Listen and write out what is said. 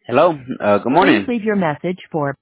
Hello. Good Please morning. leave your message for